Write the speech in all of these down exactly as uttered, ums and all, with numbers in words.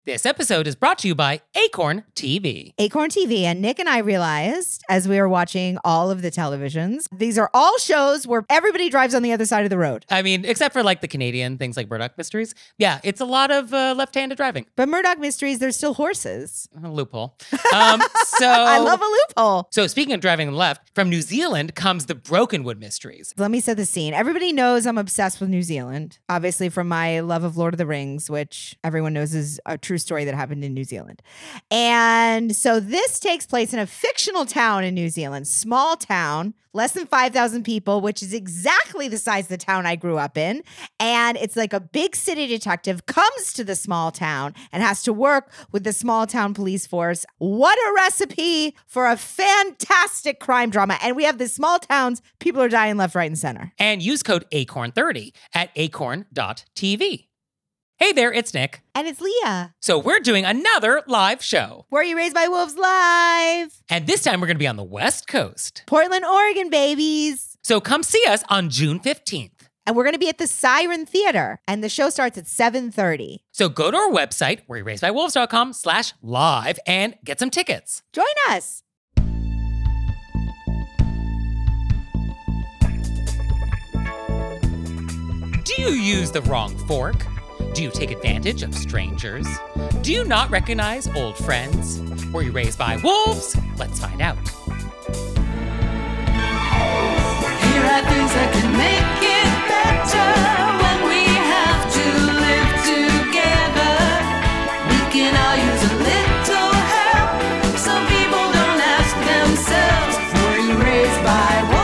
This episode is brought to you by Acorn T V. Acorn T V. And Nick and I realized as we were watching all of the televisions, these are all shows where everybody drives on the other side of the road. I mean, except for like the Canadian things like Murdoch Mysteries. Yeah, it's a lot of uh, left-handed driving. But Murdoch Mysteries, there's still horses. A loophole. Um, so I love a loophole. So speaking of driving left, from New Zealand comes the Brokenwood Mysteries. Let me set the scene. Everybody knows I'm obsessed with New Zealand, obviously from my love of Lord of the Rings, which everyone knows is a true story that happened in New Zealand. And so this takes place in a fictional town in New Zealand, small town, less than five thousand people, which is exactly the size of the town I grew up in. And it's like a big city detective comes to the small town and has to work with the small town police force. What a recipe for a fantastic crime drama. And we have the small towns, people are dying left, right, and center. And use code acorn thirty at acorn dot t v. Hey there, it's Nick. And it's Leah. So we're doing another live show. Were You Raised by Wolves live? And this time we're going to be on the West Coast. Portland, Oregon, babies. So come see us on June fifteenth. And we're going to be at the Siren Theater. And the show starts at seven thirty. So go to our website, were you raised by wolves dot com slash live, and get some tickets. Join us. Do you use the wrong fork? Do you take advantage of strangers? Do you not recognize old friends? Were you raised by wolves? Let's find out. Here are things that can make it better when we have to live together. We can all use a little help. Some people don't ask themselves, were you raised by wolves?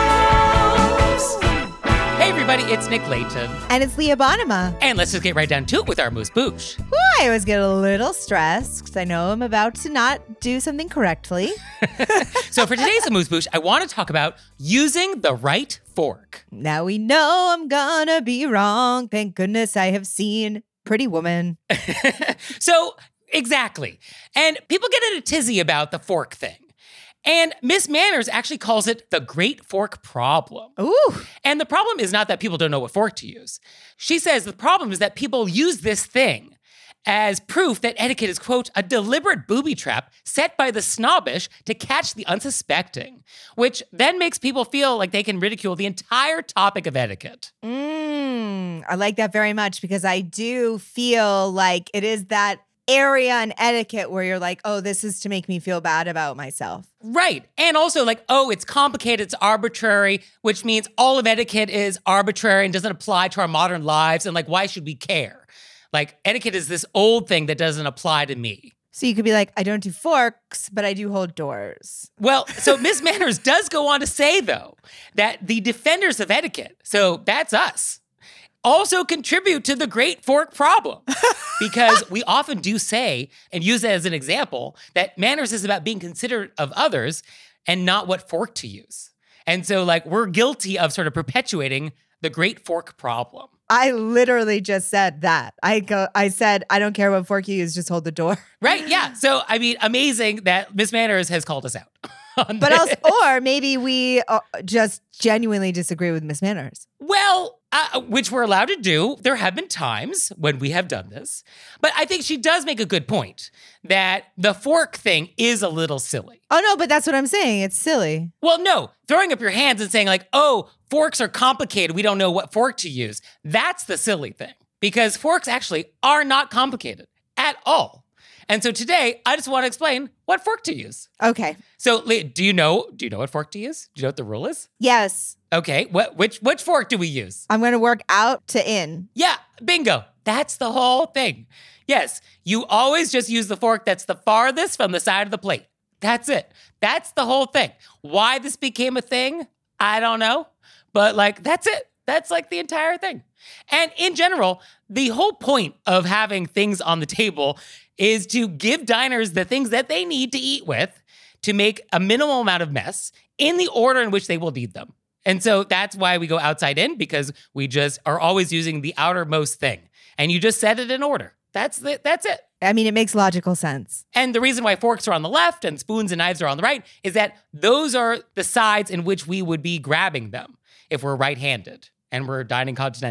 Hey everybody, it's Nick Layton. And it's Leah Bonema. And let's just get right down to it with our Moose Boosh. Whew, I always get a little stressed because I know I'm about to not do something correctly. So for today's Moose Boosh, I want to talk about using the right fork. Now we know I'm gonna be wrong. Thank goodness I have seen Pretty Woman. So, exactly. And people get in a tizzy about the fork thing. And Miss Manners actually calls it the great fork problem. Ooh. And the problem is not that people don't know what fork to use. She says the problem is that people use this thing as proof that etiquette is, quote, a deliberate booby trap set by the snobbish to catch the unsuspecting, which then makes people feel like they can ridicule the entire topic of etiquette. Mm, I like that very much because I do feel like it is that area in etiquette where you're like, oh, this is to make me feel bad about myself. Right. And also like, oh, it's complicated, it's arbitrary, which means all of etiquette is arbitrary and doesn't apply to our modern lives. And like, why should we care? Like, etiquette is this old thing that doesn't apply to me. So you could be like, I don't do forks, but I do hold doors. Well, so Miss Manners does go on to say, though, that the defenders of etiquette, so that's us, also contribute to the great fork problem. Because we often do say, and use it as an example, that manners is about being considerate of others and not what fork to use. And so, like, we're guilty of sort of perpetuating the great fork problem. I literally just said that. I go. I said, I don't care what fork you use, just hold the door. Right, yeah. So, I mean, amazing that Miss Manners has called us out. But also, or maybe we uh, just genuinely disagree with Miss Manners. Well, uh, which we're allowed to do. There have been times when we have done this. But I think she does make a good point that the fork thing is a little silly. Oh, no, but that's what I'm saying. It's silly. Well, no, throwing up your hands and saying like, oh, forks are complicated. We don't know what fork to use. That's the silly thing because forks actually are not complicated at all. And so today, I just want to explain what fork to use. Okay. So, Leah, do you know, do you know what fork to use? Do you know what the rule is? Yes. Okay, what which which fork do we use? I'm going to work out to in. Yeah, bingo. That's the whole thing. Yes, you always just use the fork that's the farthest from the side of the plate. That's it. That's the whole thing. Why this became a thing, I don't know. But like, that's it. That's like the entire thing. And in general, the whole point of having things on the table is to give diners the things that they need to eat with to make a minimal amount of mess in the order in which they will need them. And so that's why we go outside in, because we just are always using the outermost thing. And you just set it in order. That's the, that's it. I mean, it makes logical sense. And the reason why forks are on the left and spoons and knives are on the right is that those are the sides in which we would be grabbing them if we're right-handed and we're dining continental.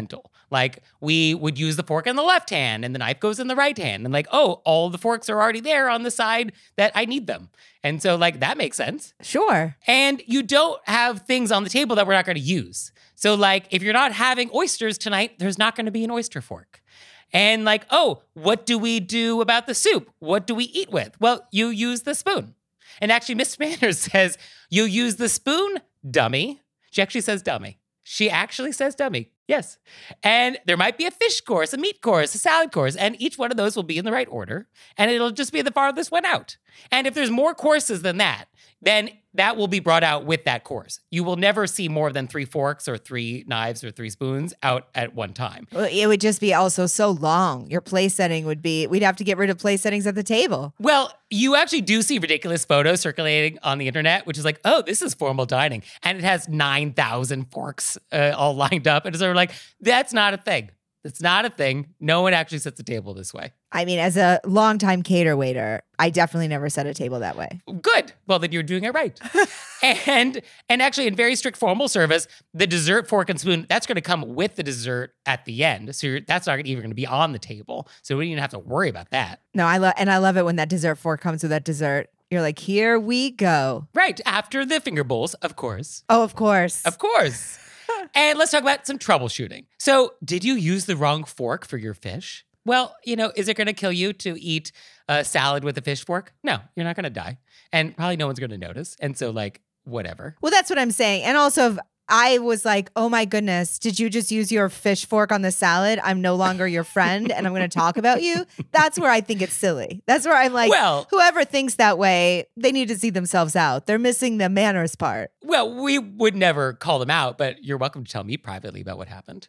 Like we would use the fork in the left hand and the knife goes in the right hand. And like, oh, all the forks are already there on the side that I need them. And so like that makes sense. Sure. And you don't have things on the table that we're not going to use. So like if you're not having oysters tonight, there's not going to be an oyster fork. And like, oh, what do we do about the soup? What do we eat with? Well, you use the spoon. And actually, Miss Manners says, you use the spoon, dummy. She actually says dummy. She actually says dummy. Yes. And there might be a fish course, a meat course, a salad course, and each one of those will be in the right order. And it'll just be the farthest one out. And if there's more courses than that, then that will be brought out with that course. You will never see more than three forks or three knives or three spoons out at one time. Well, it would just be also so long. Your place setting would be, we'd have to get rid of place settings at the table. Well, you actually do see ridiculous photos circulating on the internet, which is like, oh, this is formal dining. And it has nine thousand forks uh, all lined up. And it's sort of like, that's not a thing. It's not a thing. No one actually sets a table this way. I mean, as a longtime cater waiter, I definitely never set a table that way. Good. Well, then you're doing it right. and and actually, in very strict formal service, the dessert fork and spoon, that's going to come with the dessert at the end. So you're, that's not even going to be on the table. So we don't even have to worry about that. No, I love, and I love it when that dessert fork comes with that dessert. You're like, here we go. Right. After the finger bowls, of course. Oh, of course. Of course. And let's talk about some troubleshooting. So, did you use the wrong fork for your fish? Well, you know, is it going to kill you to eat a salad with a fish fork? No, you're not going to die. And probably no one's going to notice. And so, like, whatever. Well, that's what I'm saying. And also, I was like, oh my goodness, did you just use your fish fork on the salad? I'm no longer your friend and I'm going to talk about you. That's where I think it's silly. That's where I'm like, well, whoever thinks that way, they need to see themselves out. They're missing the manners part. Well, we would never call them out, but you're welcome to tell me privately about what happened.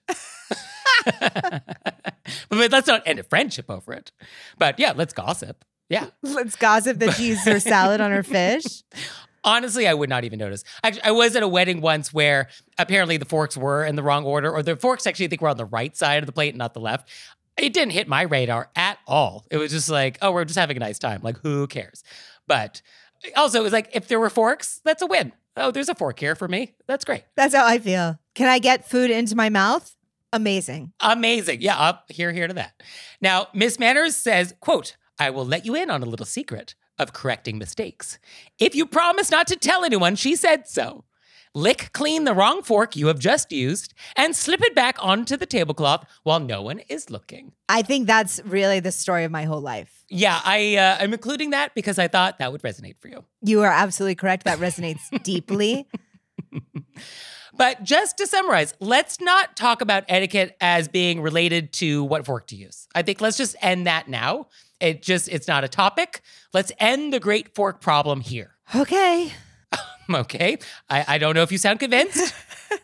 But let's not end a friendship over it. But yeah, let's gossip. Yeah. Let's gossip that she used her salad on her fish. Honestly, I would not even notice. Actually, I was at a wedding once where apparently the forks were in the wrong order, or the forks actually I think were on the right side of the plate, not the left. It didn't hit my radar at all. It was just like, oh, we're just having a nice time. Like, who cares? But also, it was like, if there were forks, that's a win. Oh, there's a fork here for me. That's great. That's how I feel. Can I get food into my mouth? Amazing. Amazing. Yeah, up here, here to that. Now, Miss Manners says, quote, I will let you in on a little secret of correcting mistakes. If you promise not to tell anyone, she said so. Lick clean the wrong fork you have just used and slip it back onto the tablecloth while no one is looking. I think that's really the story of my whole life. Yeah, I, uh, I'm including that because I thought that would resonate for you. You are absolutely correct. That resonates deeply. But just to summarize, let's not talk about etiquette as being related to what fork to use. I think let's just end that now. It just, it's not a topic. Let's end the great fork problem here. Okay. Okay. I, I don't know if you sound convinced.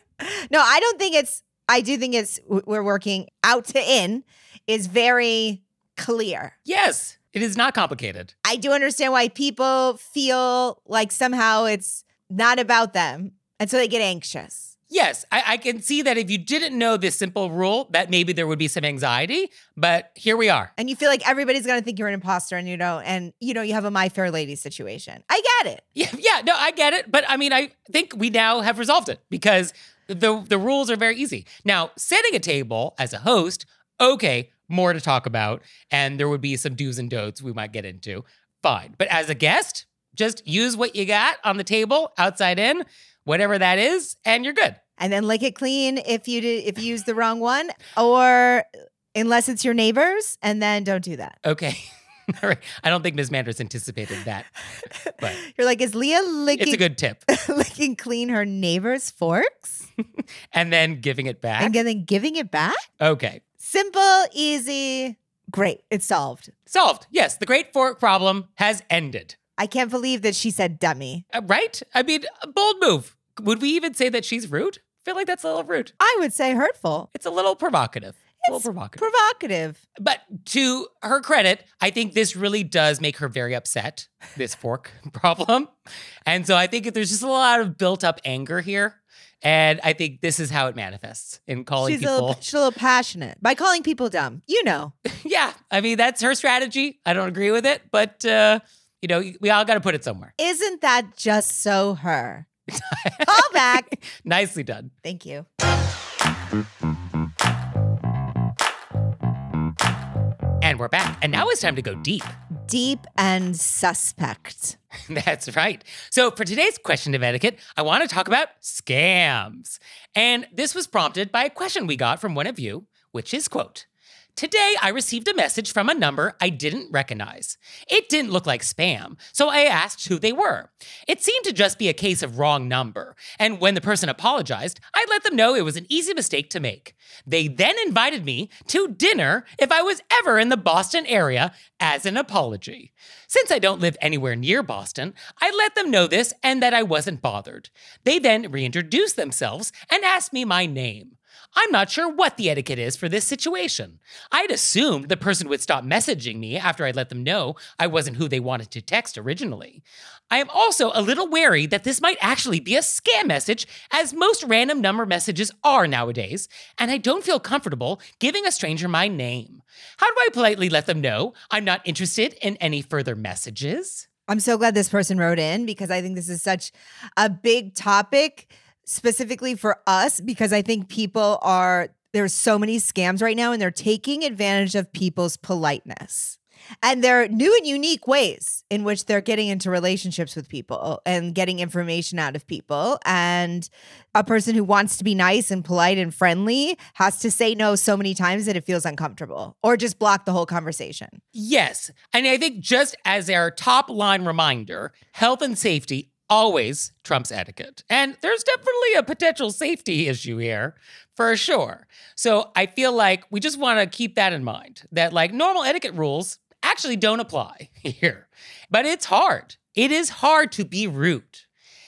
No, I don't think it's, I do think it's, we're working out to in is very clear. Yes, it is not complicated. I do understand why people feel like somehow it's not about them. And so they get anxious. Yes, I, I can see that if you didn't know this simple rule, that maybe there would be some anxiety, but here we are. And you feel like everybody's going to think you're an imposter and you don't, and you know, you have a My Fair Lady situation. I get it. Yeah, yeah, no, I get it. But I mean, I think we now have resolved it because the, the rules are very easy. Now, setting a table as a host, okay, more to talk about. And there would be some do's and don'ts we might get into. Fine. But as a guest, just use what you got on the table, outside in, whatever that is, and you're good. And then lick it clean if you did, if you use the wrong one, or unless it's your neighbors, and then don't do that. Okay. All right. I don't think Miz Manners anticipated that. But you're like, is Leah licking? It's a good tip. Licking clean her neighbor's forks, and then giving it back, and then giving it back. Okay. Simple, easy, great. It's solved. Solved. Yes, the great fork problem has ended. I can't believe that she said dummy. Uh, right? I mean, a bold move. Would we even say that she's rude? I feel like that's a little rude. I would say hurtful. It's a little provocative. It's a little provocative. provocative. But to her credit, I think this really does make her very upset, this fork problem. And so I think there's just a lot of built up anger here. And I think this is how it manifests in calling she's people. A little, she's a little passionate by calling people dumb. You know. Yeah. I mean, that's her strategy. I don't agree with it. But, uh, you know, we all got to put it somewhere. Isn't that just so her? Call back. Nicely done. Thank you. And we're back. And now it's time to go deep. Deep and suspect. That's right. So for today's question of etiquette, I want to talk about scams. And this was prompted by a question we got from one of you, which is, quote, "Today, I received a message from a number I didn't recognize. It didn't look like spam, so I asked who they were. It seemed to just be a case of wrong number, and when the person apologized, I let them know it was an easy mistake to make. They then invited me to dinner if I was ever in the Boston area as an apology. Since I don't live anywhere near Boston, I let them know this and that I wasn't bothered. They then reintroduced themselves and asked me my name. I'm not sure what the etiquette is for this situation. I'd assumed the person would stop messaging me after I let them know I wasn't who they wanted to text originally. I am also a little wary that this might actually be a scam message, as most random number messages are nowadays, and I don't feel comfortable giving a stranger my name. How do I politely let them know I'm not interested in any further messages?" I'm so glad this person wrote in because I think this is such a big topic specifically for us, because I think people are, there's so many scams right now and they're taking advantage of people's politeness. And there are new and unique ways in which they're getting into relationships with people and getting information out of people. And a person who wants to be nice and polite and friendly has to say no so many times that it feels uncomfortable, or just block the whole conversation. Yes. And I think just as our top line reminder, health and safety always trumps etiquette. And there's definitely a potential safety issue here, for sure. So I feel like we just want to keep that in mind, that like normal etiquette rules actually don't apply here. But it's hard. It is hard to be rude.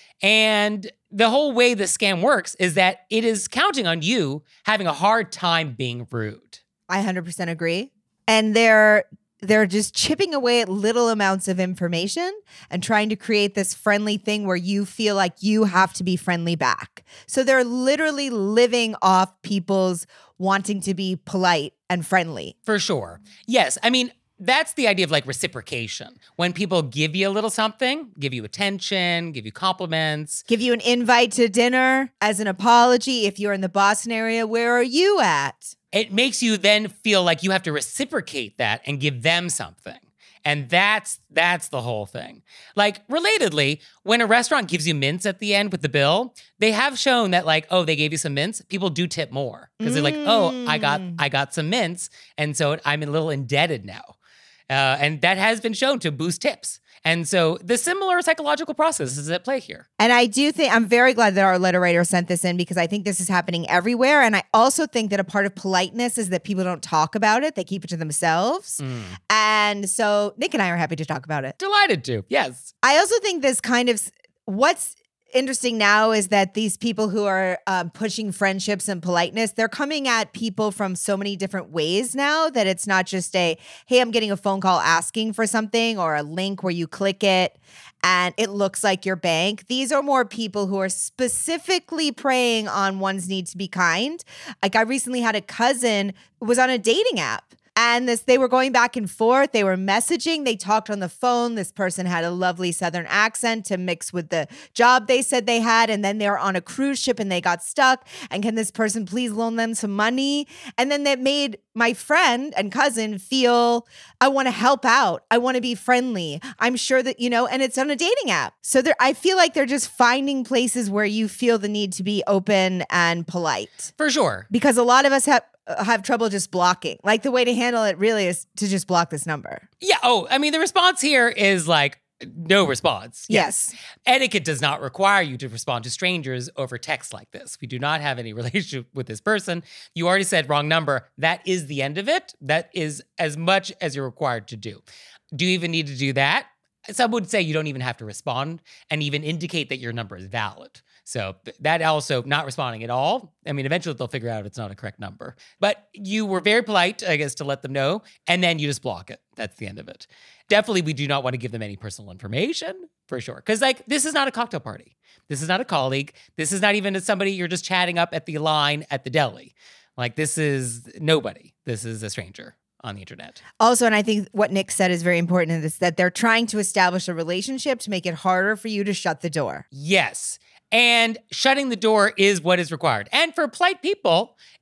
And the whole way the scam works is that it is counting on you having a hard time being rude. I one hundred percent agree. And they're they're just chipping away at little amounts of information and trying to create this friendly thing where you feel like you have to be friendly back. So they're literally living off people's wanting to be polite and friendly. For sure. Yes. I mean, that's the idea of like reciprocation. When people give you a little something, give you attention, give you compliments. Give you an invite to dinner as an apology. If you're in the Boston area, where are you at? It makes you then feel like you have to reciprocate that and give them something. And that's that's the whole thing. Like, relatedly, when a restaurant gives you mints at the end with the bill, they have shown that like, oh, they gave you some mints. People do tip more because they're like, oh, I got I got some mints, and so I'm a little indebted now. Uh, and that has been shown to boost tips. And so the similar psychological process is at play here. And I do think, I'm very glad that our letter writer sent this in because I think this is happening everywhere. And I also think that a part of politeness is that people don't talk about it. They keep it to themselves. Mm. And so Nick and I are happy to talk about it. Delighted to, yes. I also think this kind of, what's interesting now is that these people who are um, pushing friendships and politeness, they're coming at people from so many different ways now that it's not just a, hey, I'm getting a phone call asking for something, or a link where you click it and it looks like your bank. These are more people who are specifically preying on one's need to be kind. Like, I recently had a cousin who was on a dating app. And this, they were going back and forth. They were messaging. They talked on the phone. This person had a lovely Southern accent to mix with the job they said they had. And then they were on a cruise ship and they got stuck. And can this person please loan them some money? And then that made my friend and cousin feel, I want to help out. I want to be friendly. I'm sure that, you know, and it's on a dating app. So there, I feel like they're just finding places where you feel the need to be open and polite. For sure. Because a lot of us have, have trouble just blocking. Like, the way to handle it really is to just block this number. Yeah. Oh, I mean, the response here is like no response. Yes. yes. Etiquette does not require you to respond to strangers over text like this. We do not have any relationship with this person. You already said wrong number. That is the end of it. That is as much as you're required to do. Do you even need to do that? Some would say you don't even have to respond and even indicate that your number is valid. So that also, not responding at all, I mean, eventually they'll figure out it's not a correct number. But you were very polite, I guess, to let them know, and then you just block it. That's the end of it. Definitely, we do not want to give them any personal information, for sure. Because, like, this is not a cocktail party. This is not a colleague. This is not even somebody you're just chatting up at the line at the deli. Like, this is nobody. This is a stranger on the internet. Also, and I think what Nick said is very important in this, that they're trying to establish a relationship to make it harder for you to shut the door. Yes. And shutting the door is what is required. And for polite people,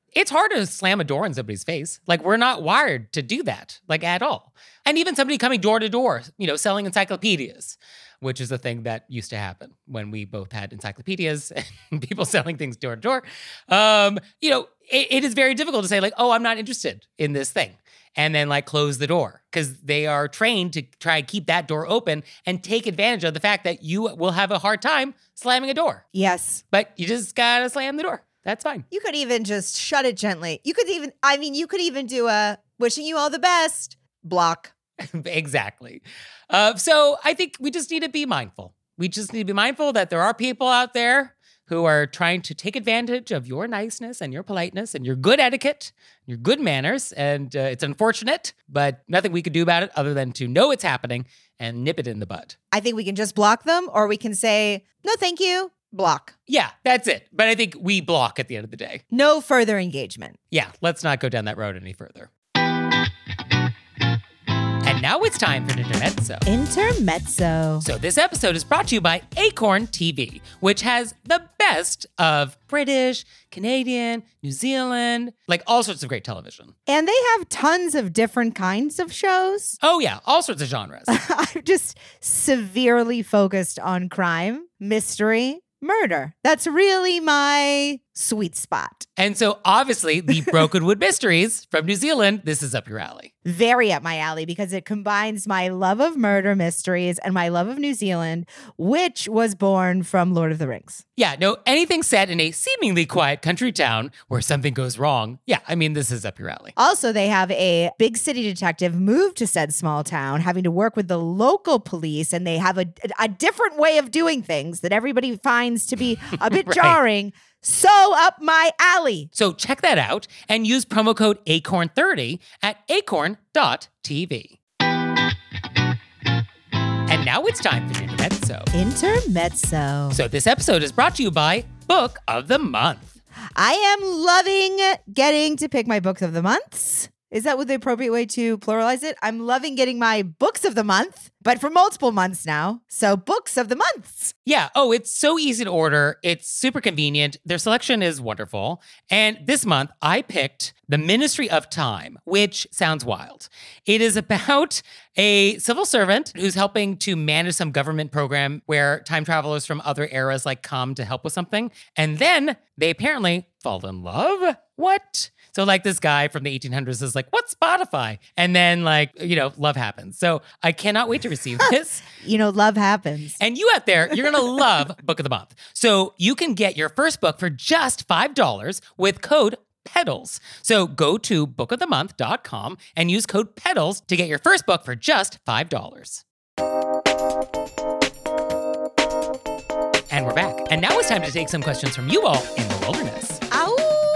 It's hard to slam a door in somebody's face. Like, we're not wired to do that, like, at all. And even somebody coming door to door, you know, selling encyclopedias, which is a thing that used to happen when we both had encyclopedias and people selling things door to door. Um, you know, it, it is very difficult to say, like, oh, I'm not interested in this thing. And then, like, close the door, because they are trained to try and keep that door open and take advantage of the fact that you will have a hard time slamming a door. Yes. But you just gotta slam the door. That's fine. You could even just shut it gently. You could even, I mean, you could even do a wishing you all the best block. Exactly. Uh, so I think we just need to be mindful. We just need to be mindful that there are people out there who are trying to take advantage of your niceness and your politeness and your good etiquette, your good manners. And uh, it's unfortunate, but nothing we could do about it other than to know it's happening and nip it in the bud. I think we can just block them, or we can say, no, thank you, block. Yeah, that's it. But I think we block at the end of the day. No further engagement. Yeah, let's not go down that road any further. And now it's time for an intermezzo. Intermezzo. So this episode is brought to you by Acorn T V, which has the best of British, Canadian, New Zealand, like all sorts of great television. And they have tons of different kinds of shows. Oh yeah, all sorts of genres. I'm just severely focused on crime, mystery, murder. That's really my sweet spot. And so obviously the Brokenwood Mysteries from New Zealand, this is up your alley. Very up my alley because it combines my love of murder mysteries and my love of New Zealand, which was born from Lord of the Rings. Yeah, no, anything set in a seemingly quiet country town where something goes wrong. Yeah, I mean, this is up your alley. Also, they have a big city detective move to said small town, having to work with the local police, and they have a, a different way of doing things that everybody finds to be a bit Right. jarring. So up my alley. So check that out and use promo code acorn thirty at acorn dot t v. And now it's time for Intermezzo. Intermezzo. So this episode is brought to you by Book of the Month. I am loving getting to pick my books of the months. Is that what the appropriate way to pluralize it? I'm loving getting my books of the month, but for multiple months now. So books of the months. Yeah. Oh, it's so easy to order. It's super convenient. Their selection is wonderful. And this month, I picked The Ministry of Time, which sounds wild. It is about a civil servant who's helping to manage some government program where time travelers from other eras like come to help with something. And then they apparently fall in love. What? So like this guy from the eighteen hundreds is like, what's Spotify? And then like, you know, love happens. So I cannot wait to receive this. You know, love happens. And you out there, you're going to love Book of the Month. So you can get your first book for just five dollars with code PEDALS. So go to book of the month dot com and use code PEDALS to get your first book for just five dollars. And we're back. And now it's time to take some questions from you all in the wilderness. Ow!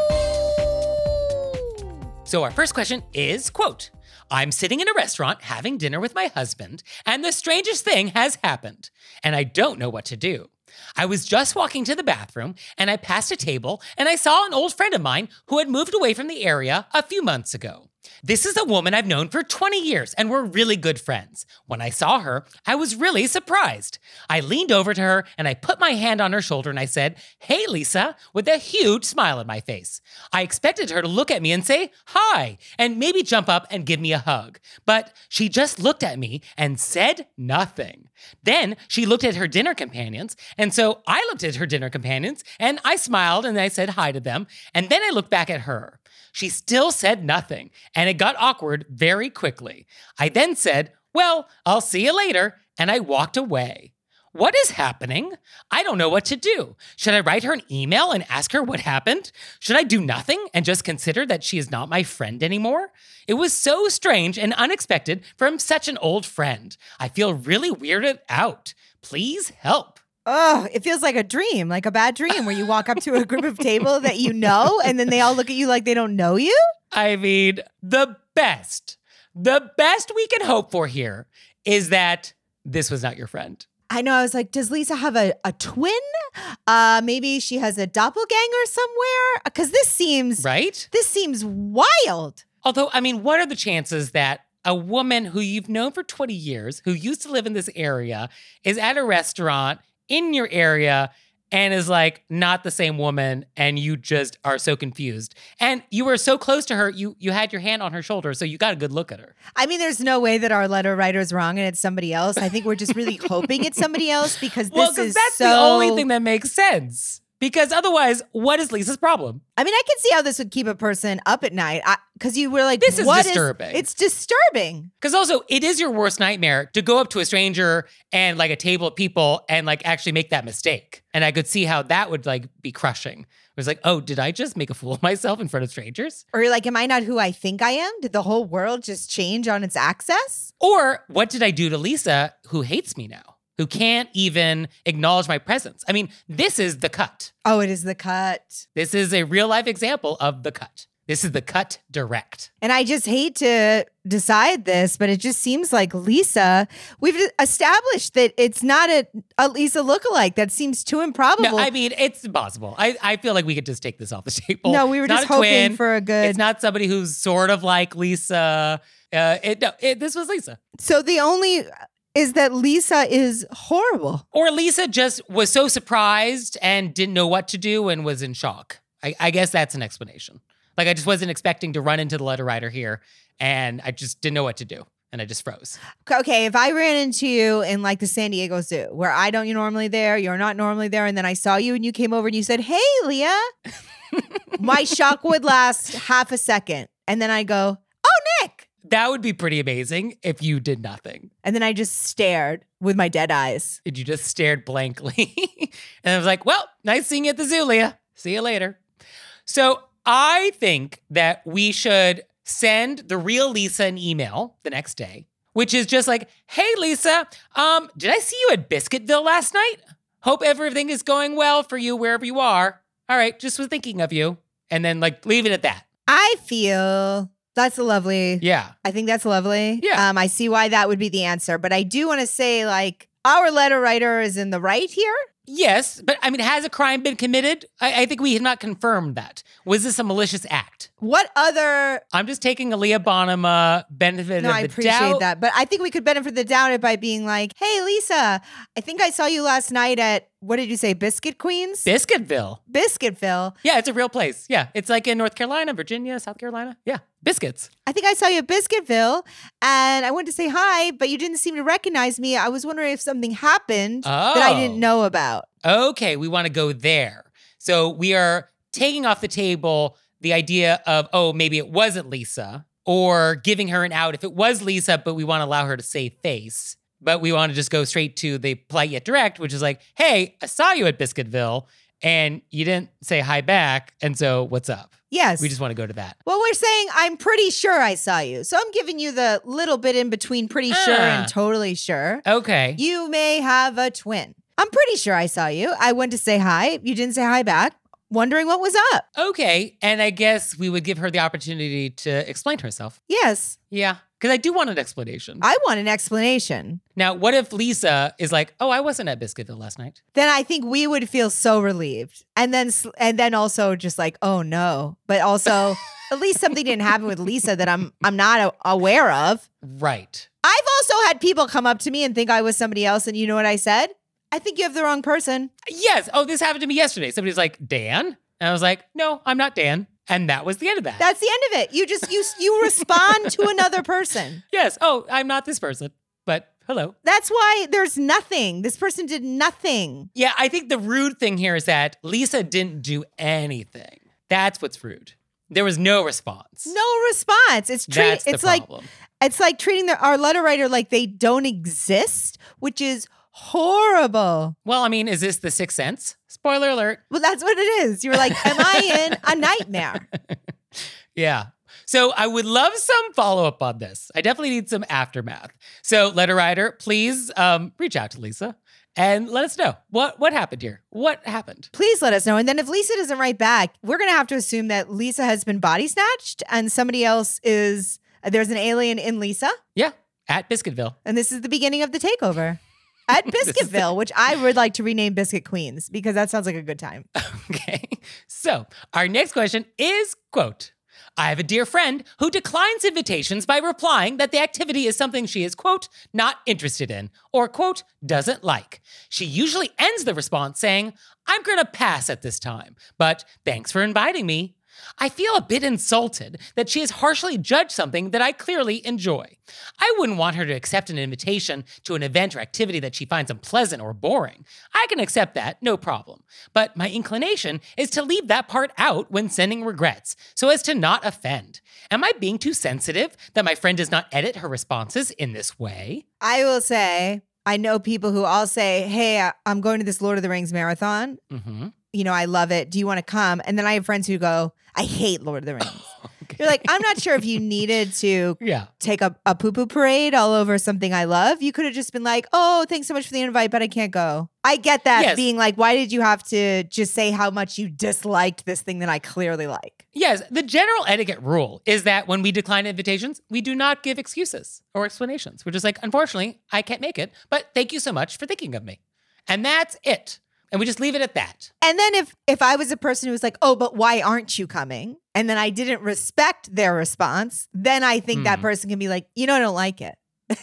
So our first question is, quote, I'm sitting in a restaurant having dinner with my husband, and the strangest thing has happened, and I don't know what to do. I was just walking to the bathroom, and I passed a table, and I saw an old friend of mine who had moved away from the area a few months ago. This is a woman I've known for twenty years, and we're really good friends. When I saw her, I was really surprised. I leaned over to her, and I put my hand on her shoulder, and I said, "Hey, Lisa," with a huge smile on my face. I expected her to look at me and say, "Hi," and maybe jump up and give me a hug. But she just looked at me and said nothing. Then she looked at her dinner companions, and so I looked at her dinner companions, and I smiled, and I said hi to them, and then I looked back at her. She still said nothing, and it got awkward very quickly. I then said, "Well, I'll see you later," and I walked away. What is happening? I don't know what to do. Should I write her an email and ask her what happened? Should I do nothing and just consider that she is not my friend anymore? It was so strange and unexpected from such an old friend. I feel really weirded out. Please help. Oh, it feels like a dream, like a bad dream where you walk up to a group of people that you know and then they all look at you like they don't know you. I mean, the best, the best we can hope for here is that this was not your friend. I know. I was like, does Lisa have a, a twin? Uh, maybe she has a doppelganger somewhere? Because this seems, Right? this seems wild. Although, I mean, what are the chances that a woman who you've known for twenty years, who used to live in this area, is at a restaurant in your area and is like not the same woman, and you just are so confused. And you were so close to her, you you had your hand on her shoulder, so you got a good look at her. I mean, there's no way that our letter writer is wrong and it's somebody else. I think we're just really hoping it's somebody else because this Well, because is that's so... the only thing that makes sense. Because otherwise, what is Lisa's problem? I mean, I can see how this would keep a person up at night because you were like, This is what disturbing. It's disturbing. Because also, it is your worst nightmare to go up to a stranger and like a table of people and like actually make that mistake. And I could see how that would like be crushing. It was like, oh, did I just make a fool of myself in front of strangers? Or you're like, am I not who I think I am? Did the whole world just change on its axis? Or what did I do to Lisa who hates me now? Who can't even acknowledge my presence? I mean, this is the cut. Oh, it is the cut. This is a real life example of the cut. This is the cut direct. And I just hate to decide this, but it just seems like Lisa, we've established that it's not a, a Lisa lookalike. That seems too improbable. No, I mean, it's impossible. I, I feel like we could just take this off the table. No, we were It's not just a hoping twin. for a good. It's not somebody who's sort of like Lisa. Uh, it, no, it, this was Lisa. So the only is that Lisa is horrible. Or Lisa just was so surprised and didn't know what to do and was in shock. I, I guess that's an explanation. Like, I just wasn't expecting to run into the letter writer here, and I just didn't know what to do, and I just froze. Okay, if I ran into you in like the San Diego Zoo, where I don't you normally there, you're not normally there, and then I saw you and you came over and you said, "Hey, Leah," my shock would last half a second, and then I go, "Oh, Nick." That would be pretty amazing if you did nothing. And then I just stared with my dead eyes. And you just stared blankly. And I was like, well, nice seeing you at the zoo, Leah. See you later. So I think that we should send the real Lisa an email the next day, which is just like, hey, Lisa, um, did I see you at Biscuitville last night? Hope everything is going well for you wherever you are. All right, just was thinking of you. And then like leave it at that. I feel that's lovely. Yeah. I think that's lovely. Yeah. Um, I see why that would be the answer. But I do want to say, like, our letter writer is in the right here. Yes, but I mean, has a crime been committed? I, I think we have not confirmed that. Was this a malicious act? What other... I'm just taking a Leah Bonham uh, benefit No, of I the appreciate doubt. that. But I think we could benefit the doubt by being like, hey, Lisa, I think I saw you last night at, what did you say, Biscuit Queens? Biscuitville. Biscuitville. Yeah, it's a real place. Yeah, it's like in North Carolina, Virginia, South Carolina. Yeah, biscuits. I think I saw you at Biscuitville and I went to say hi, but you didn't seem to recognize me. I was wondering if something happened that I didn't Oh. know about. Okay, we want to go there. So we are taking off the table the idea of, oh, maybe it wasn't Lisa, or giving her an out if it was Lisa, but we want to allow her to save face. But we want to just go straight to the polite yet direct, which is like, hey, I saw you at Biscuitville and you didn't say hi back. And so what's up? Yes. We just want to go to that. Well, we're saying I'm pretty sure I saw you. So I'm giving you the little bit in between pretty sure Ah. and totally sure. Okay. You may have a twin. I'm pretty sure I saw you. I went to say hi. You didn't say hi back. Wondering what was up. Okay. And I guess we would give her the opportunity to explain herself. Yes. Yeah. Because I do want an explanation. I want an explanation. Now, what if Lisa is like, oh, I wasn't at Biscuitville last night? Then I think we would feel so relieved. And then s- and then also just like, oh no. But also at least something didn't happen with Lisa that I'm I'm not a- aware of. Right. I've also had people come up to me and think I was somebody else and you know what I said? I think you have the wrong person. Yes. Oh, this happened to me yesterday. Somebody's like, Dan? And I was like, no, I'm not Dan. And that was the end of that. That's the end of it. You just you you respond to another person. yes. Oh, I'm not this person. But hello. That's why there's nothing. This person did nothing. Yeah, I think the rude thing here is that Lisa didn't do anything. That's what's rude. There was no response. No response. It's treat, That's the it's like problem. it's like treating the, our letter writer like they don't exist, which is horrible. Well, I mean, is this the Sixth Sense? Spoiler alert. Well, that's what it is. You're like, am I in a nightmare? Yeah. So I would love some follow up on this. I definitely need some aftermath. So letter writer, please um, reach out to Lisa and let us know what what happened here. What happened? Please let us know. And then if Lisa doesn't write back, we're going to have to assume that Lisa has been body snatched and somebody else is, there's an alien in Lisa. Yeah, at Biscuitville. And this is the beginning of the takeover at This is the- Biscuitville, which I would like to rename Biscuit Queens because that sounds like a good time. Okay. So our next question is, quote, I have a dear friend who declines invitations by replying that the activity is something she is, quote, not interested in, or, quote, doesn't like. She usually ends the response saying, I'm going to pass at this time, but thanks for inviting me. I feel a bit insulted that she has harshly judged something that I clearly enjoy. I wouldn't want her to accept an invitation to an event or activity that she finds unpleasant or boring. I can accept that, no problem. But my inclination is to leave that part out when sending regrets, so as to not offend. Am I being too sensitive that my friend does not edit her responses in this way? I will say, I know people who all say, hey, I- I'm going to this Lord of the Rings marathon. Mm-hmm. You know, I love it. Do you want to come? And then I have friends who go, I hate Lord of the Rings. Okay. You're like, I'm not sure if you needed to Yeah. take a, a poo-poo parade all over something I love. You could have just been like, oh, thanks so much for the invite, but I can't go. I get that Yes. being like, why did you have to just say how much you disliked this thing that I clearly like? Yes, the general etiquette rule is that when we decline invitations, we do not give excuses or explanations. We're just like, unfortunately, I can't make it, but thank you so much for thinking of me. And that's it. And we just leave it at that. And then if if I was a person who was like, oh, but why aren't you coming? And then I didn't respect their response, then I think that Hmm. person can be like, you know, I don't like it. and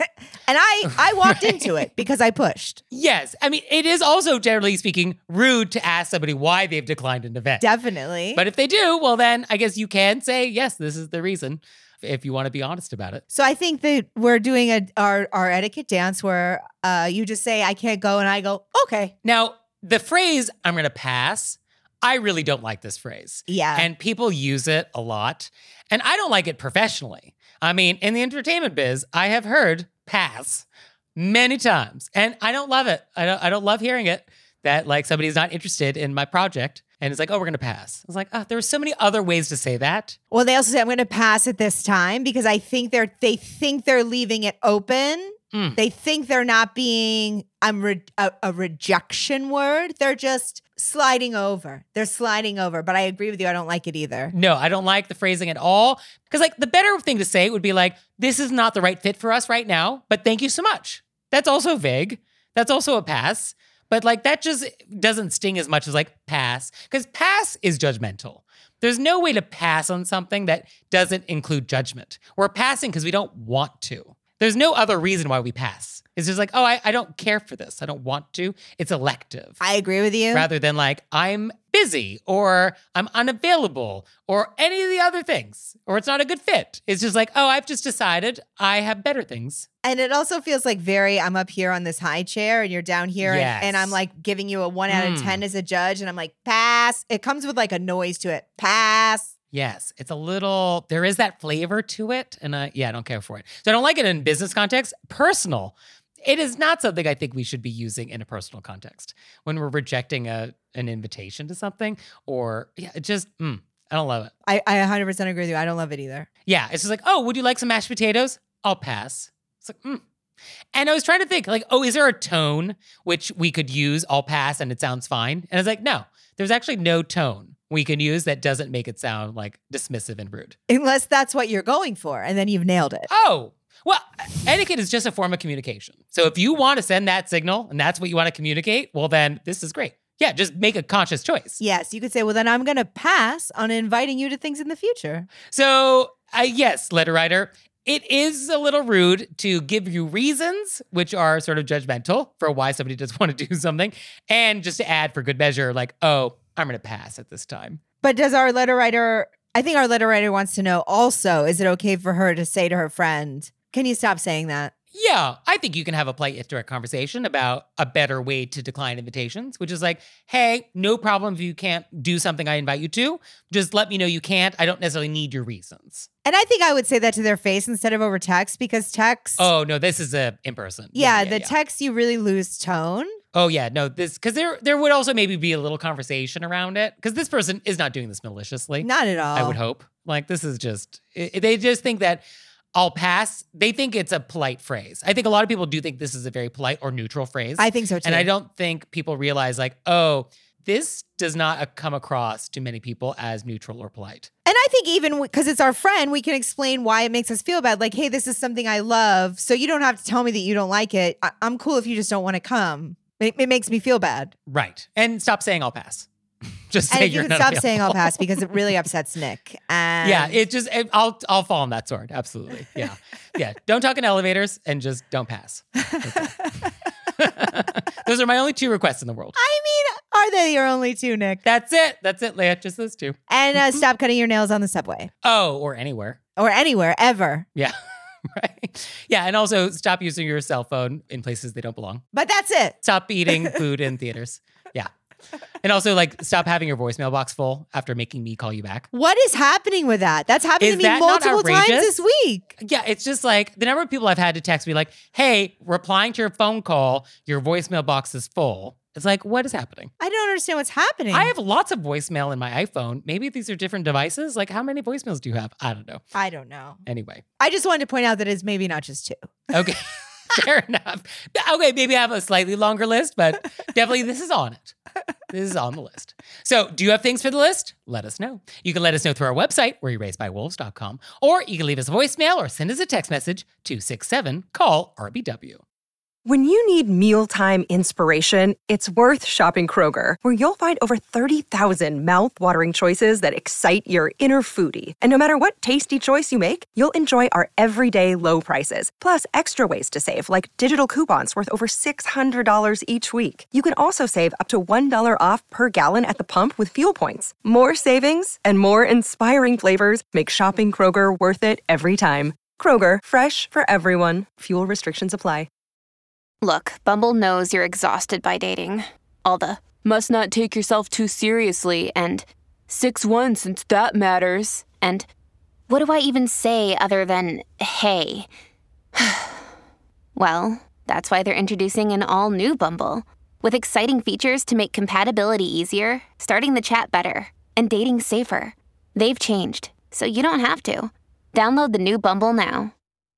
I I walked Right. into it because I pushed. Yes. I mean, it is also, generally speaking, rude to ask somebody why they've declined an event. Definitely. But if they do, well, then I guess you can say, yes, this is the reason, if you want to be honest about it. So I think that we're doing a our, our etiquette dance where uh, you just say, I can't go. And I go, okay. Now, the phrase, I'm going to pass, I really don't like this phrase. Yeah. And people use it a lot. And I don't like it professionally. I mean, in the entertainment biz, I have heard pass many times. And I don't love it. I don't I don't love hearing it that like somebody's not interested in my project and it's like, oh, we're gonna pass. I was like, oh, there are so many other ways to say that. Well, they also say I'm going to pass at this time because I think they're they think they're leaving it open. Mm. They think they're not being I'm re- a, a rejection word. They're just sliding over. They're sliding over. But I agree with you. I don't like it either. No, I don't like the phrasing at all. Because like the better thing to say would be like, this is not the right fit for us right now, but thank you so much. That's also vague. That's also a pass. But like that just doesn't sting as much as like pass. Because pass is judgmental. There's no way to pass on something that doesn't include judgment. We're passing because we don't want to. There's no other reason why we pass. It's just like, oh, I, I don't care for this. I don't want to. It's elective. I agree with you. Rather than like, I'm busy or I'm unavailable or any of the other things, or it's not a good fit. It's just like, oh, I've just decided I have better things. And it also feels like very, I'm up here on this high chair and you're down here. and- Yes. And, I'm like giving you a one out of Mm. ten as a judge. And I'm like, pass. It comes with like a noise to it. Pass. Yes, it's a little, there is that flavor to it. And I, yeah, I don't care for it. So I don't like it in business context. Personal, it is not something I think we should be using in a personal context when we're rejecting a an invitation to something or, yeah, it just, mm, I don't love it. I, I one hundred percent agree with you. I don't love it either. Yeah, it's just like, oh, would you like some mashed potatoes? I'll pass. It's like, mm. And I was trying to think, like, oh, is there a tone which we could use, I'll pass, and it sounds fine? And I was like, no, there's actually no tone we can use that doesn't make it sound like dismissive and rude. Unless that's what you're going for. And then you've nailed it. Oh, well, etiquette is just a form of communication. So if you want to send that signal and that's what you want to communicate, well, then this is great. Yeah, just make a conscious choice. Yes. You could say, well, then I'm going to pass on inviting you to things in the future. So, uh, yes, letter writer, it is a little rude to give you reasons, which are sort of judgmental for why somebody does want to do something. And just to add for good measure, like, oh, I'm going to pass at this time. But does our letter writer, I think our letter writer wants to know also, is it okay for her to say to her friend, can you stop saying that? Yeah, I think you can have a polite, direct conversation about a better way to decline invitations, which is like, hey, no problem if you can't do something I invite you to. Just let me know you can't. I don't necessarily need your reasons. And I think I would say that to their face instead of over text because text, Oh, no, this is a in person. yeah, the text, you really lose tone. Oh yeah, no, this because there there would also maybe be a little conversation around it because this person is not doing this maliciously. Not at all. I would hope. Like this is just it, they just think that I'll pass. They think it's a polite phrase. I think a lot of people do think this is a very polite or neutral phrase. I think so too. And I don't think people realize like, oh, this does not uh, come across to many people as neutral or polite. And I think even because it's our friend, we can explain why it makes us feel bad. Like, hey, this is something I love. So you don't have to tell me that you don't like it. I- I'm cool if you just don't want to come. It, it makes me feel bad. Right. And stop saying I'll pass. Just And say if you you're could not stop available. saying I'll pass because it really upsets Nick. And Yeah, it just it, I'll I'll fall on that sword. Absolutely. Yeah. Yeah. Don't talk in elevators and just don't pass. Okay. Those are my only two requests in the world. I mean, are they your only two, Nick? That's it. That's it, Leah. Just those two. And uh, stop cutting your nails on the subway Oh, or anywhere. or anywhere ever. Yeah. Right. Yeah. And also stop using your cell phone in places they don't belong. But that's it. Stop eating food in theaters. Yeah. And also, like, stop having your voicemail box full after making me call you back. What is happening with that? That's happened Is to me that not multiple times outrageous? this week. Yeah, it's just like the number of people I've had to text me like, hey, replying to your phone call, your voicemail box is full. It's like, what is happening? I don't understand what's happening. I have lots of voicemail in my iPhone. Maybe these are different devices. Like, how many voicemails do you have? I don't know. I don't know. Anyway. I just wanted to point out that it's maybe not just two. Okay. Fair enough. Okay, maybe I have a slightly longer list, but definitely this is on it. This is on the list. So, do you have things for the list? Let us know. You can let us know through our website, were you raised by wolves dot com, or you can leave us a voicemail or send us a text message, two six seven, call R B W. When you need mealtime inspiration, it's worth shopping Kroger, where you'll find over thirty thousand mouth-watering choices that excite your inner foodie. And no matter what tasty choice you make, you'll enjoy our everyday low prices, plus extra ways to save, like digital coupons worth over six hundred dollars each week. You can also save up to one dollar off per gallon at the pump with fuel points. More savings and more inspiring flavors make shopping Kroger worth it every time. Kroger, fresh for everyone. Fuel restrictions apply. Look, Bumble knows you're exhausted by dating. All the must not take yourself too seriously and six one since that matters. And what do I even say other than hey? Well, that's why they're introducing an all-new Bumble with exciting features to make compatibility easier, starting the chat better, and dating safer. They've changed, so you don't have to. Download the new Bumble now.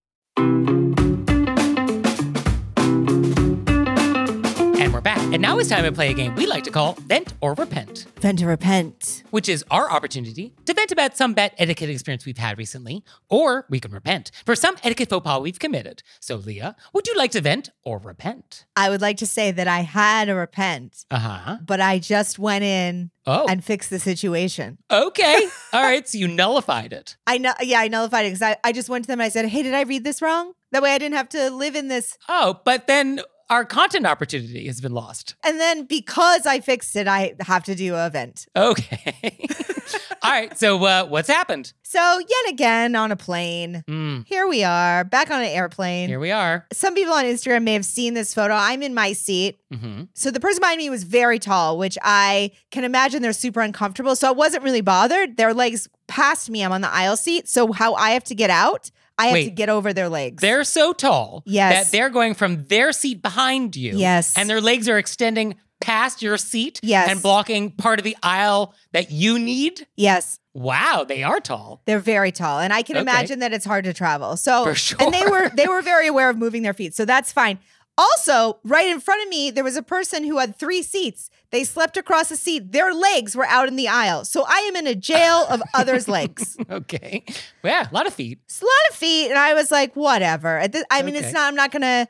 And we're back. And now it's time to play a game we like to call Vent or Repent, Vent to repent. which is our opportunity to vent about some bad etiquette experience we've had recently, or we can repent for some etiquette faux pas we've committed. So, Leah, would you like to vent or repent? I would like to say that I had a repent, Uh-huh. but I just went in Oh, and fixed the situation. okay. All right, so you nullified it. I know, yeah, I nullified it because I, I just went to them and I said, hey, did I read this wrong? That way I didn't have to live in this. Oh, but then our content opportunity has been lost. And then because I fixed it, I have to do an event. Okay. All right, so uh, what's happened? So yet again on a plane, Mm, here we are back on an airplane. here we are. Some people on Instagram may have seen this photo. I'm in my seat. Mm-hmm. So the person behind me was very tall, which I can imagine they're super uncomfortable. So I wasn't really bothered. Their legs passed me. I'm on the aisle seat. So how I have to get out, I have Wait. to get over their legs. They're so tall Yes. that they're going from their seat behind you. Yes. And their legs are extending past your seat Yes. and blocking part of the aisle that you need. Yes. Wow, they are tall. They're very tall, and I can Okay. imagine that it's hard to travel. So, For sure. and they were they were very aware of moving their feet, so that's fine. Also, right in front of me, there was a person who had three seats. They slept across a seat. Their legs were out in the aisle, so I am in a jail of others' legs. Okay. Yeah, a lot of feet. It's a lot of feet, and I was like, whatever. At this, I mean, Okay. it's not. I'm not gonna.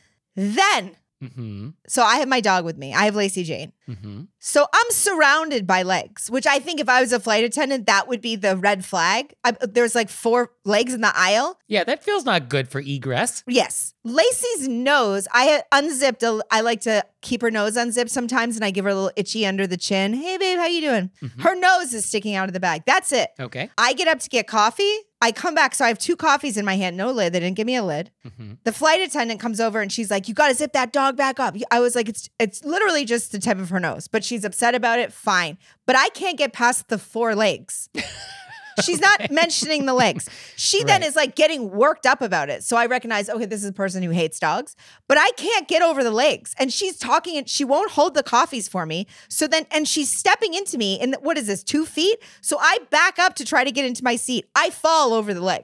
Then, Mm-hmm. so I have my dog with me. I have Lacey Jane. Mm-hmm. So I'm surrounded by legs, which I think if I was a flight attendant, that would be the red flag. I, there's like four legs in the aisle. Yeah, that feels not good for egress. Yes. Lacey's nose, I had unzipped. A, I like to keep her nose unzipped sometimes, and I give her a little itchy under the chin. Hey, babe, how you doing? Mhm. Her nose is sticking out of the bag. That's it. Okay. I get up to get coffee. I come back, so I have two coffees in my hand, no lid. They didn't give me a lid. Mm-hmm. The flight attendant comes over and she's like, "You got to zip that dog back up." I was like, "It's it's literally just the tip of her nose," but she's upset about it. Fine, but I can't get past the four legs. She's not mentioning the legs. She then Right. is like getting worked up about it. So I recognize, okay, this is a person who hates dogs, but I can't get over the legs. And she's talking and she won't hold the coffees for me. So then, and she's stepping into me in, what is this, two feet? So I back up to try to get into my seat. I fall over the legs.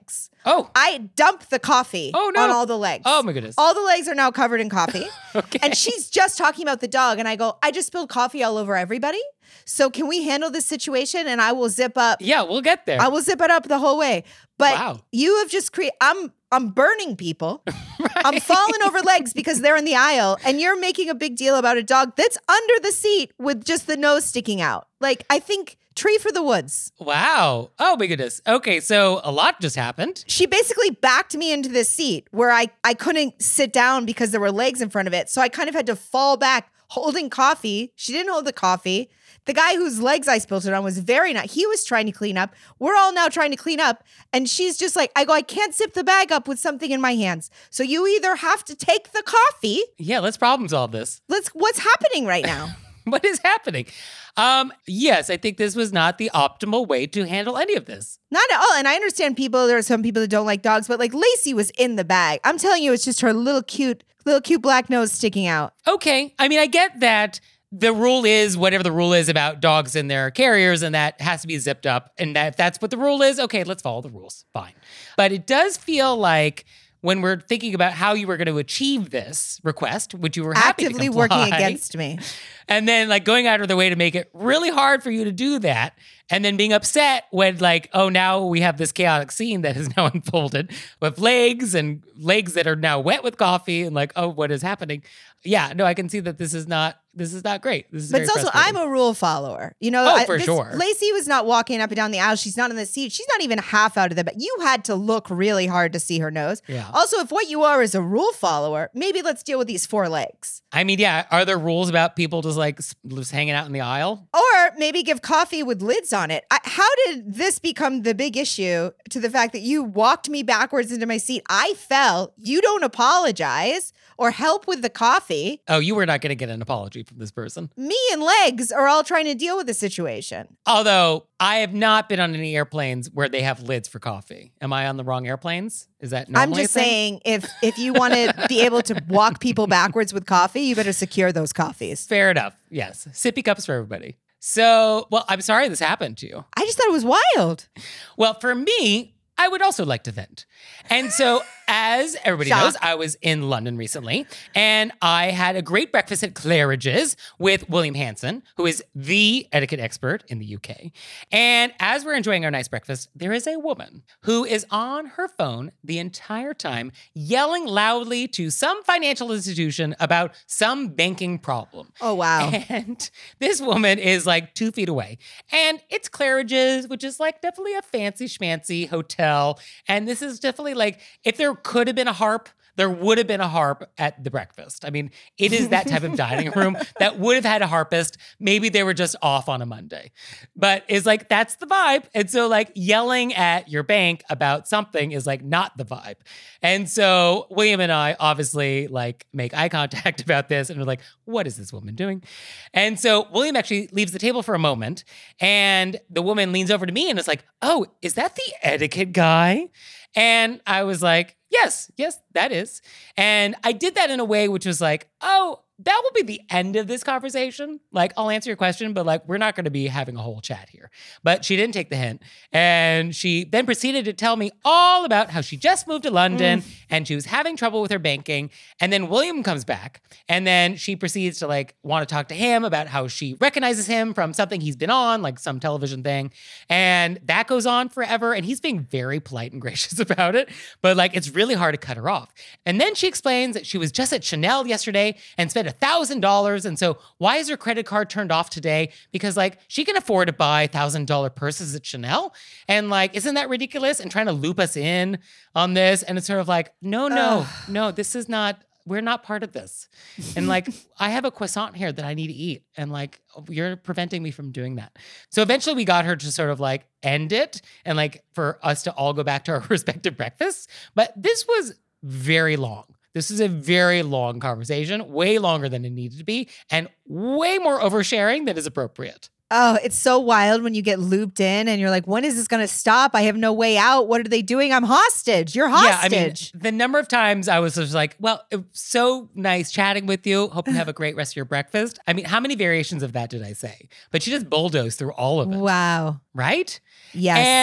Oh. I dumped the coffee Oh, no. on all the legs. Oh, my goodness. All the legs are now covered in coffee. Okay. And she's just talking about the dog. And I go, I just spilled coffee all over everybody. So can we handle this situation? And I will zip up. Yeah, we'll get there. I will zip it up the whole way. But Wow. you have just created, I'm, I'm burning people. I'm falling over legs because they're in the aisle. And you're making a big deal about a dog that's under the seat with just the nose sticking out. Like, I think tree for the woods. Wow. Oh, my goodness. Okay, so a lot just happened. She basically backed me into this seat where I, I couldn't sit down because there were legs in front of it. So I kind of had to fall back holding coffee. She didn't hold the coffee. The guy whose legs I spilled it on was very nice. He was trying to clean up. We're all now trying to clean up. And she's just like, I go, I can't zip the bag up with something in my hands. So you either have to take the coffee. Yeah, let's problem solve this. Let's, what's happening right now? What is happening? Um, yes, I think this was not the optimal way to handle any of this. Not at all. And I understand people, there are some people that don't like dogs, but like Lacey was in the bag. I'm telling you, it's just her little cute, little cute black nose sticking out. Okay. I mean, I get that the rule is whatever the rule is about dogs and their carriers, and that has to be zipped up. And that if that's what the rule is, okay, let's follow the rules. Fine. But it does feel like when we're thinking about how you were going to achieve this request, which you were happy Actively to comply, working against me. and then like going out of their way to make it really hard for you to do that, and then being upset when like, oh, now we have this chaotic scene that has now unfolded with legs and legs that are now wet with coffee, and like, oh, what is happening? Yeah, no, I can see that this is not this is not great. This is But very it's also, frustrating. I'm a rule follower. You know, Oh, I- for this- sure. Lacey was not walking up and down the aisle. She's not in the seat. She's not even half out of the bed. You had to look really hard to see her nose. Yeah. Also, if what you are is a rule follower, maybe let's deal with these four legs. I mean, yeah, are there rules about people just like s- just hanging out in the aisle? Or maybe give coffee with lids on it. I, how did this become the big issue to the fact that you walked me backwards into my seat? I fell. You don't apologize or help with the coffee. Oh, you were not going to get an apology from this person. Me and legs are all trying to deal with the situation. Although I have not been on any airplanes where they have lids for coffee. Am I on the wrong airplanes? Is that normally I'm just a thing? saying, if if you want to be able to walk people backwards with coffee, you better secure those coffees. Fair enough. Yes. Sippy cups for everybody. So, well, I'm sorry this happened to you. I just thought it was wild. Well, for me, I would also like to vent. And so, as everybody Shock. knows, I was in London recently, and I had a great breakfast at Claridge's with William Hanson, who is the etiquette expert in the U K. And as we're enjoying our nice breakfast, there is a woman who is on her phone the entire time, yelling loudly to some financial institution about some banking problem. Oh, wow. And this woman is like two feet away. And it's Claridge's, which is like definitely a fancy schmancy hotel. And this is definitely like, if there could have been a harp, there would have been a harp at the breakfast. I mean, it is that type of dining room that would have had a harpist. Maybe they were just off on a Monday. But it's like, that's the vibe. And so like yelling at your bank about something is like not the vibe. And so William and I obviously like make eye contact about this and we're like, what is this woman doing? And so William actually leaves the table for a moment and the woman leans over to me and is like, oh, is that the etiquette guy? And I was like, yes, yes, that is. And I did that in a way which was like, oh, that will be the end of this conversation. Like, I'll answer your question, but like, we're not going to be having a whole chat here. But she didn't take the hint. And she then proceeded to tell me all about how she just moved to London mm. and she was having trouble with her banking. And then William comes back and then she proceeds to like want to talk to him about how she recognizes him from something he's been on, like some television thing. And that goes on forever. And he's being very polite and gracious about it. But like, it's really hard to cut her off. And then she explains that she was just at Chanel yesterday and spent a thousand dollars. And so why is her credit card turned off today? Because like she can afford to buy thousand dollar purses at Chanel. And like, isn't that ridiculous? And trying to loop us in on this. And it's sort of like, no, no, Ugh. no, this is not, we're not part of this. And like, I have a croissant here that I need to eat. And like, you're preventing me from doing that. So eventually we got her to sort of like end it and like for us to all go back to our respective breakfasts. But this was very long. This is a very long conversation, way longer than it needed to be, and way more oversharing than is appropriate. Oh, it's so wild when you get looped in and you're like, when is this going to stop? I have no way out. What are they doing? I'm hostage. You're hostage. Yeah, I mean, the number of times I was just like, well, it was so nice chatting with you. Hope you have a great rest of your breakfast. I mean, how many variations of that did I say? But she just bulldozed through all of it. Wow. Right? Yes. And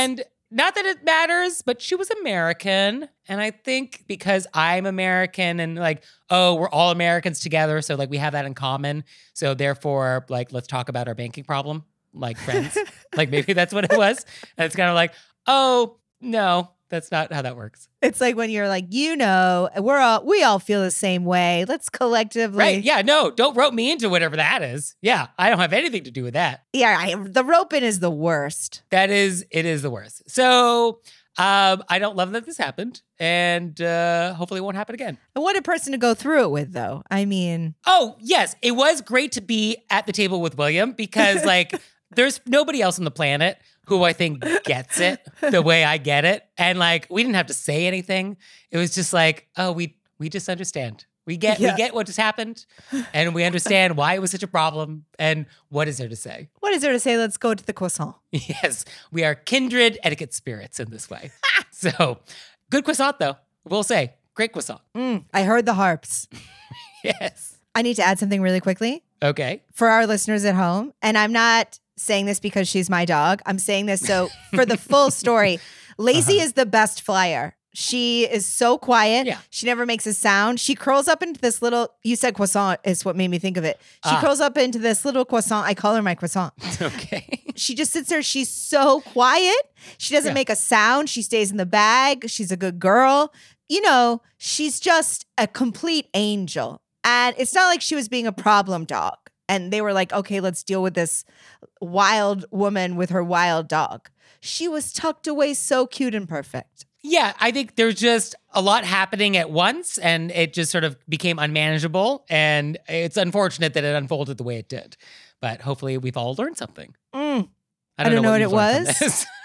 not that it matters, but she was American. And I think because I'm American and like, oh, we're all Americans together. So like we have that in common. So therefore, like, let's talk about our banking problem, like friends. Like maybe that's what it was. And it's kind of like, oh, no, that's not how that works. It's like when you're like, you know, we're all we all feel the same way. Let's collectively, Right. Yeah. No, don't rope me into whatever that is. Yeah. I don't have anything to do with that. Yeah, I, the roping is the worst. That is, it is the worst. So um, I don't love that this happened. And uh, hopefully it won't happen again. And what a person to go through it with, though. I mean, Oh, yes. It was great to be at the table with William because, like, there's nobody else on the planet who I think gets it the way I get it. And, like, we didn't have to say anything. It was just like, oh, we we just understand. We get Yeah. we get what just happened, and we understand why it was such a problem. And what is there to say? what is there to say? Let's go to the croissant. Yes, we are kindred etiquette spirits in this way. So, good croissant, though. We'll say, great croissant. Mm, I heard the harps. Yes. I need to add something really quickly Okay. for our listeners at home. And I'm not saying this because she's my dog. I'm saying this so for the full story. Lacey Uh-huh. is the best flyer. She is so quiet. Yeah. She never makes a sound. She curls up into this little, you said croissant is what made me think of it. She Ah. curls up into this little croissant. I call her my croissant. Okay. She just sits there. She's so quiet. She doesn't Yeah. make a sound. She stays in the bag. She's a good girl. You know, she's just a complete angel. And it's not like she was being a problem dog. And they were like, okay, let's deal with this wild woman with her wild dog. She was tucked away so cute and perfect. Yeah, I think there's just a lot happening at once, and it just sort of became unmanageable. And it's unfortunate that it unfolded the way it did. But hopefully, we've all learned something. Mm. I don't, I don't know what you've it learned was. from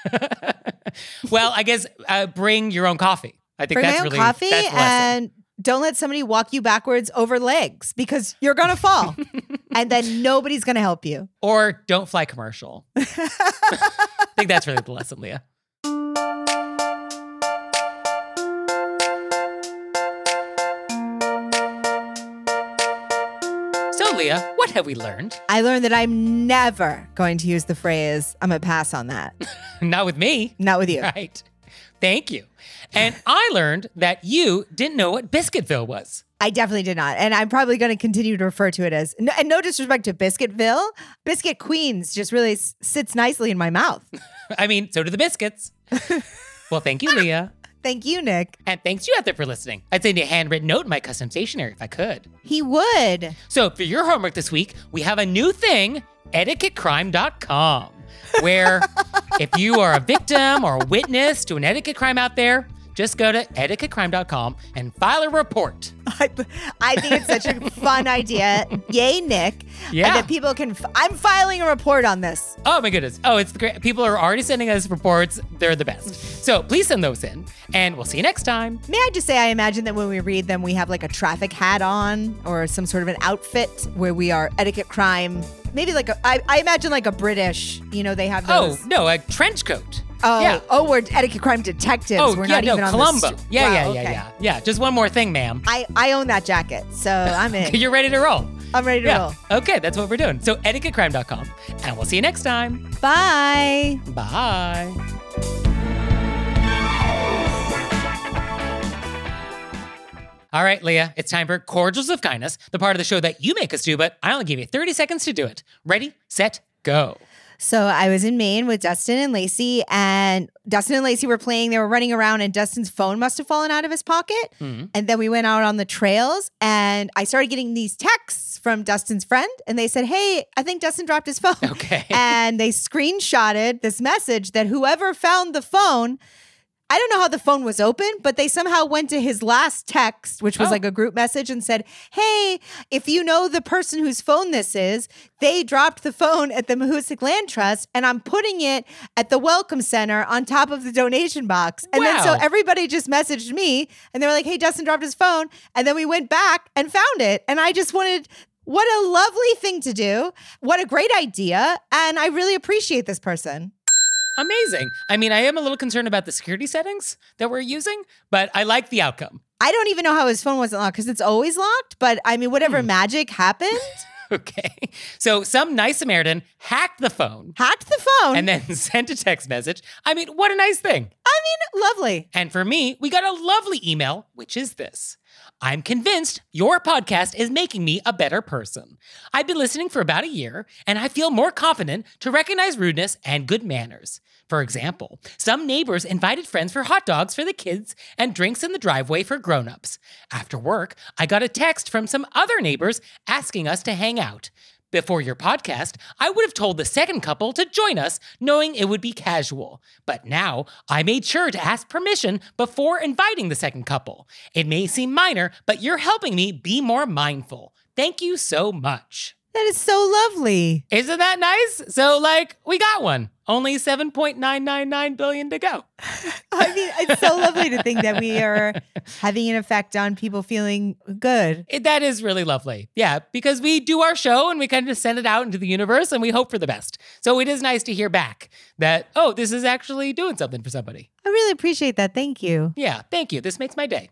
this. Well, I guess uh, bring your own coffee. I think Bring that's my own really coffee that's the lesson. and don't let somebody walk you backwards over legs because you're going to fall. And then nobody's going to help you. Or don't fly commercial. I think that's really the lesson, Leah. So, Leah, what have we learned? I learned that I'm never going to use the phrase, I'm going to pass on that. Not with me. Not with you. Right. Thank you. And I learned that you didn't know what Biscuitville was. I definitely did not. And I'm probably going to continue to refer to it as, no, and no disrespect to Biscuitville, Biscuit Queens just really s- sits nicely in my mouth. I mean, so do the biscuits. Well, thank you, Leah. Thank you, Nick. And thanks you out there for listening. I'd send you a handwritten note in my custom stationery if I could. He would. So for your homework this week, we have a new thing, etiquette crime dot com, where if you are a victim or a witness to an etiquette crime out there, just go to etiquette crime dot com and file a report. I, I think it's such a fun idea. Yay, Nick. Yeah. And that people can, f- I'm filing a report on this. Oh my goodness. Oh, it's great. People are already sending us reports. They're the best. So please send those in, and we'll see you next time. May I just say, I imagine that when we read them, we have like a traffic hat on or some sort of an outfit where we are etiquette crime. Maybe like a, I, I imagine like a British, you know, they have Oh, those. no, a trench coat. Oh, yeah. oh, we're etiquette crime detectives. Oh, we're yeah, not no, even on Columbo. the st- yeah, Wow, yeah, yeah, okay. yeah. Yeah, just one more thing, ma'am. I, I own that jacket, so I'm in. You're ready to roll. I'm ready to Yeah. roll. Okay, that's what we're doing. So etiquette crime dot com, and we'll see you next time. Bye. Bye. All right, Leah, it's time for Cordials of Kindness, the part of the show that you make us do, but I only give you thirty seconds to do it. Ready, set, go. So I was in Maine with Dustin and Lacey, and Dustin and Lacey were playing. They were running around, and Dustin's phone must have fallen out of his pocket. Mhm. And then we went out on the trails, and I started getting these texts from Dustin's friend, and they said, "Hey, I think Dustin dropped his phone." Okay. And they screenshotted this message that whoever found the phone, I don't know how the phone was open, but they somehow went to his last text, which was Oh. like a group message, and said, "Hey, if you know the person whose phone this is, they dropped the phone at the Mahoosic Land Trust, and I'm putting it at the Welcome Center on top of the donation box." And then so Wow. everybody just messaged me, and they were like, "Hey, Dustin dropped his phone," and then we went back and found it, and I just wanted. What a lovely thing to do. What a great idea. And I really appreciate this person. Amazing. I mean, I am a little concerned about the security settings that we're using, but I like the outcome. I don't even know how his phone wasn't locked because it's always locked. But I mean, whatever Hmm. magic happened, Okay. So some nice Samaritan hacked the phone Hacked the phone. and then sent a text message. I mean, what a nice thing. I mean, lovely. And for me, we got a lovely email, which is this. I'm convinced your podcast is making me a better person. I've been listening for about a year, and I feel more confident to recognize rudeness and good manners. For example, some neighbors invited friends for hot dogs for the kids and drinks in the driveway for grown-ups. After work, I got a text from some other neighbors asking us to hang out. Before your podcast, I would have told the second couple to join us, knowing it would be casual. But now, I made sure to ask permission before inviting the second couple. It may seem minor, but you're helping me be more mindful. Thank you so much. That is so lovely. Isn't that nice? So, like, we got one. Only seven point nine nine nine billion to go. I mean, it's so lovely to think that we are having an effect on people feeling good. It, that is really lovely. Yeah, because we do our show and we kind of send it out into the universe and we hope for the best. So it is nice to hear back that, oh, this is actually doing something for somebody. I really appreciate that. Thank you. Yeah, thank you. This makes my day.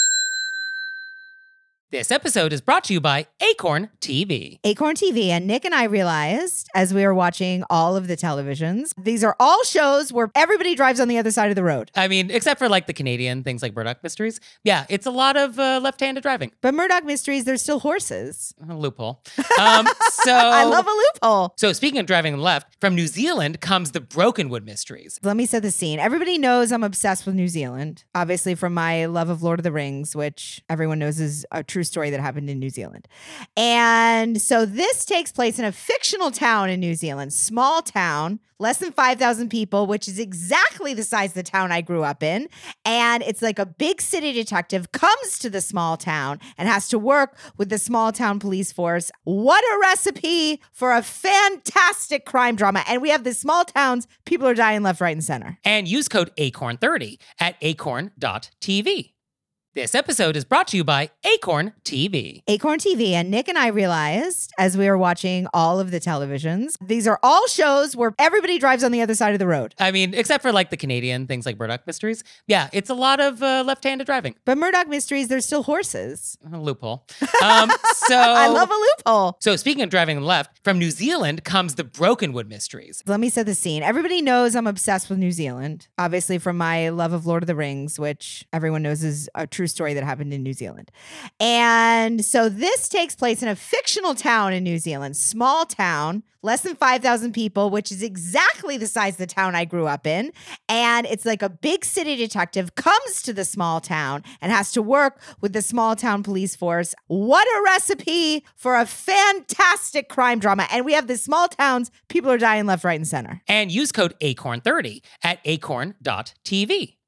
This episode is brought to you by Acorn T V. Acorn T V. And Nick and I realized as we were watching all of the televisions, these are all shows where everybody drives on the other side of the road. I mean, except for like the Canadian things like Murdoch Mysteries. Yeah, it's a lot of uh, left-handed driving. But Murdoch Mysteries, there's still horses. A loophole. Um, so I love a loophole. So speaking of driving left, from New Zealand comes the Brokenwood Mysteries. Let me set the scene. Everybody knows I'm obsessed with New Zealand, obviously from my love of Lord of the Rings, which everyone knows is a true story that happened in New Zealand. And so this takes place in a fictional town in New Zealand, small town, less than five thousand people, which is exactly the size of the town I grew up in. And it's like a big city detective comes to the small town and has to work with the small town police force. What a recipe for a fantastic crime drama. And we have the small towns, people are dying left, right, and center. And use code acorn thirty at acorn dot t v. This episode is brought to you by Acorn T V. Acorn T V. And Nick and I realized as we were watching all of the televisions, these are all shows where everybody drives on the other side of the road. I mean, except for like the Canadian things like Murdoch Mysteries. Yeah, it's a lot of uh, left-handed driving. But Murdoch Mysteries, there's still horses. A loophole. Um, so I love a loophole. So speaking of driving left, from New Zealand comes the Brokenwood Mysteries. Let me set the scene. Everybody knows I'm obsessed with New Zealand, obviously from my love of Lord of the Rings, which everyone knows is a true story that happened in New Zealand. And so this takes place in a fictional town in New Zealand, small town, less than five thousand people, which is exactly the size of the town I grew up in. And it's like a big city detective comes to the small town and has to work with the small town police force. What a recipe for a fantastic crime drama. And we have the small towns, people are dying left, right, and center. And use code acorn thirty at acorn dot t v.